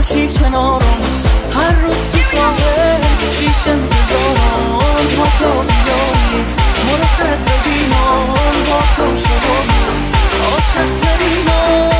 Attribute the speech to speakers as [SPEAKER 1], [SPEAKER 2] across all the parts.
[SPEAKER 1] باشی کنارم، هر روز تو ساحل چیش انتظارم، تا تو بیایی ما رو خط ببینم، با تو شما روز عاشق ترینم.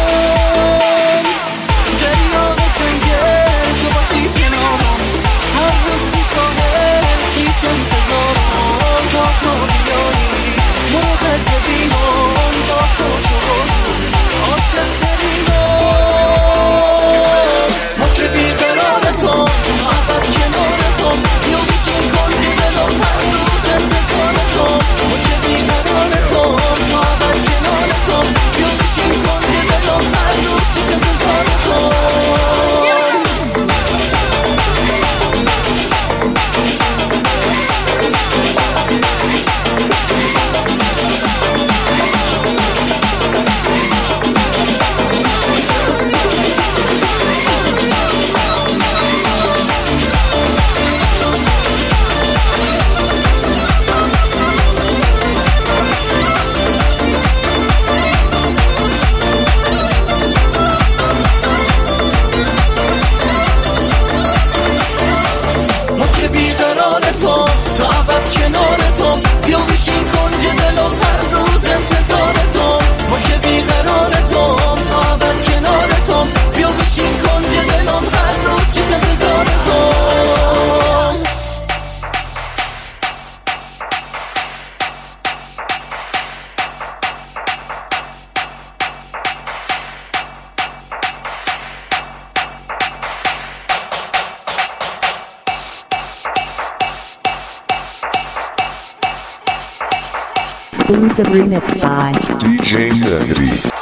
[SPEAKER 1] دریا قشنگه تو باشی کنارم، هر روز تو ساحل چیش انتظارم، تا تو بیایی ما رو خط ببینم، با تو شما روز عاشق ترینم. ما که بیقرارتم تا ابد کنارتم، بیا بشین کنج دلم هر روز انتظارتم. ما که بیقرارتم تا ابد کنارتم، بیا بشین کنج دلم هر روز چیش انتظارتم. تا ابد کنارتم، بیا بشین کنج دلم هر روز انتظارتم. ما که بیقرارتم تا ابد کنارتم، بیا بشین کنج دلم هر روز چیش انتظارتم.
[SPEAKER 2] Exclusive remix by
[SPEAKER 3] DJ Thirty.